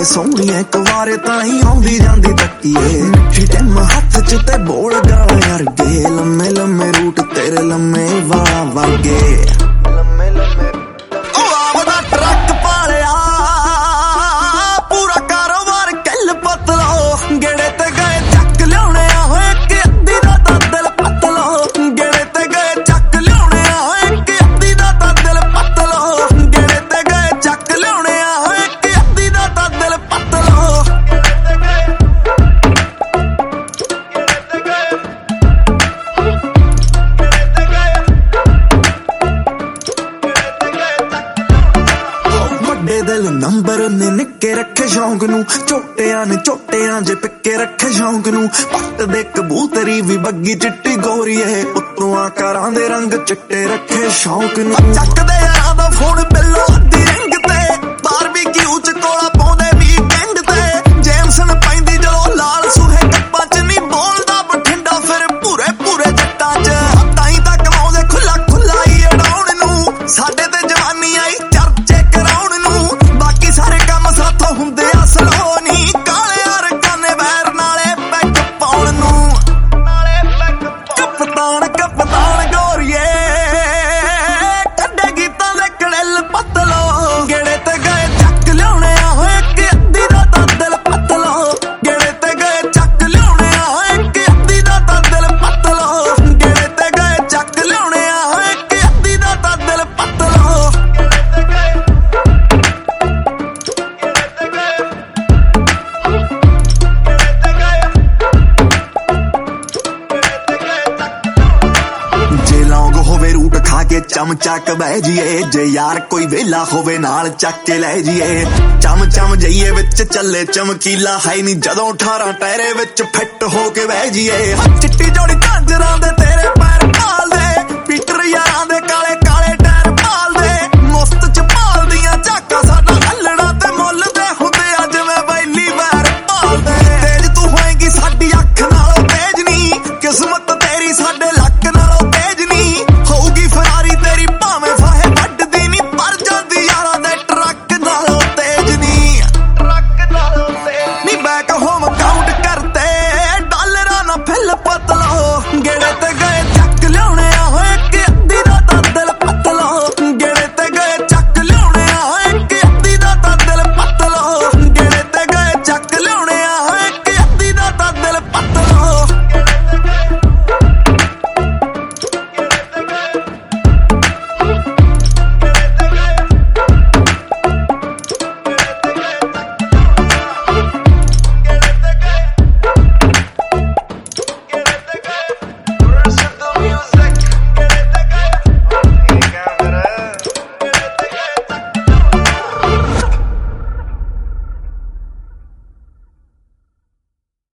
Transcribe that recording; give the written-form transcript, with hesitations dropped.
ਸੋਹਣੀਏ ਕੁਵਾਰੇ ਤਾਂ ਹੀ ਆਉਂਦੀ ਜਾਂਦੀ ਤੱਕੀਏ ਮਿੱਠੀ ਟੈਮ ਹੱਥ ਚ ਤੇ ਬੋਲ ਗਾਲਾਂ ਵਰਗੇ ਲੰਮੇ ਲੰਮੇ ਰੂਟ ਤੇਰੇ ਲੰਮੇ ਵਾਹ ਵਰਗੇ ਲੰਮੇ ਲੰਮੇ ਉਹ ਆਵਦਾ ਟਰੱਕ ਪਾਲਿਆ ਪੂਰਾ ਕਾਰੋਬਾਰ ਕੱਲ ਪਤਲੋ ਗੇੜੇ ਤੇ ਗਏ ਚੱਕ ਲਿਆਉਣੇ ਆ ਹੋਏ ਕਿ ਅੱਧੀ ਦਾ ਤਾਂ ਦਿਲ ਪਤਲੋ ਗੇੜੇ ਤੇ ਗਏ ਚੱਕ ਲਿਆਉਣੇ ਆ ਹੋਏ ਕਿ ਅੱਧੀ ਦਾ ਤਾਂ ਦਿਲ ਪਤਲੋ ਗੇੜੇ ਤੇ ਗਏ ਚੱਕ ਲਿਆਉਣੇ ਆ ਹੋਏ ਕਿ ਅੱਧੀ ਦਾ ਤਾਂ ਦਿਲ ਪਤਲੋ ਵੱਡੇ ਦਿਲ ਨੰਬਰ ਨੇ ਨਿੱਕੇ ਰੱਖੇ ਸ਼ੌਂਕ ਨੂੰ ਝੋਟਿਆਂ ਜੇ ਪਿੱਕੇ ਰੱਖੇ ਸ਼ੌਂਕ ਨੂੰ ਪੱਟ ਦੇ ਕਬੂਤਰੀ ਵੀ ਬੱਗੀ ਚਿੱਟੀ ਗੋਰੀਏ ਉੱਤੋਂ ਆਕਾਰਾਂ ਦੇ ਰੰਗ ਚਿੱਟੇ ਰੱਖੇ ਸ਼ੌਂਕ ਨੂੰ ਚੱਕਦੇ ਯਾਰਾਂ ਦਾ ਫੋਨ ਬਿੱਲੋ ਅੱਧੀ ਰਿੰਗ ਤੇ ਬਾਰਬੀਕਿਊ ਚ ਕੋਲਾ ਪਾਉਂਦੇ ਵੀਕਐਂਡ ਤੇ ਜੇਮਸਨ ਪੈਂਦੀ ਜਦੋਂ ਲਾਲ ਸੁਹੇ ਕੱਪਾਂ ਚ ਨਹੀਂ ਬੋਲਦਾ ਬਠਿੰਡਾ ਫਿਰ ਭੂਰੇ ਭੂਰੇ ਜੱਟਾਂ ਚ ਤਾਂ ਹੀ ਤਾਂ ਕਮਾਉਂਦੇ ਖੁੱਲਾ ਖੁੱਲਾ ਹੀ ਅਡਾਉਣ ਨੂੰ ਸਾਡੇ ਤੇ ਜਵਾਨੀ ਆਈ ਚਰਚੇ ਕਰਾਉਣ ਨੂੰ ਬਾਕੀ ਸਾਰੇ ਕੰਮ ਸਾਥੋਂ ਹੁੰਦੇ ਆ ਸਲੋ ਨਹੀਂ ਕਾਲੇ ਅਰਗਾਨੇ ਵੈਰ ਨਾਲੇ ਪੈਗ ਪਾਉਣ ਨੂੰ ਕਪਤਾਨ ਗੋਰੀਏ ਕੱਢੇ ਗੀਤਾਂ ਦੇ ਕੜਿਲ ਪਤਲੋ ਗੇੜੇ ਤੇ ਗਏ ਚੱਕ ਲਿਆਉਣੇ ਆ ਹੋਏ ਕਿ ਅੱਧੀ ਦਾ ਤਾਂ ਦਿਲ ਪਤਲੋ ਗੇੜੇ ਤੇ ਗਏ ਚੱਕ ਲਿਆਉਣੇ ਆ ਹੋਏ ਕਿ ਅੱਧੀ ਦਾ ਤਾਂ ਦਿਲ ਪਤਲੋ ਗੇੜੇ ਤੇ ਗਏ ਚੱਕ ਲਿਆਉਣੇ ਆ ਹੋਏ ਕਿ ਅੱਧੀ ਦਾ ਤਾਂ ਦਿਲ ਪਤਲੋ ਜੇ ਲੌਂਗ ਹੋਵੇ ਰੂਟ ਖਾ ਕੇ ਚਮਚਕ ਬਹਿ ਜੀਏ ਜੇ ਯਾਰ ਕੋਈ ਵੇਲਾ ਹੋਵੇ ਨਾਲ ਚੱਕ ਕੇ ਲੈ ਜੀਏ ਚਮ ਜਈਏ ਵਿੱਚ ਚੱਲੇ ਚਮਕੀਲਾ ਹੈ ਨਹੀਂ ਜਦੋਂ 18 ਟਾਇਰੇ ਵਿੱਚ ਫਿੱਟ ਹੋ ਕੇ ਬਹਿ ਜੀਏ ਚਿੱਟੀ ਜੋੜੀ ਝਾਂਜਰਾਂ ਦੇ ਤੇਰੇ ਪੈਰ ਭਾਲਦੇ ਪੀਟਰ ਯਾਰਾਂ ਦੇ ਕਾਲੇ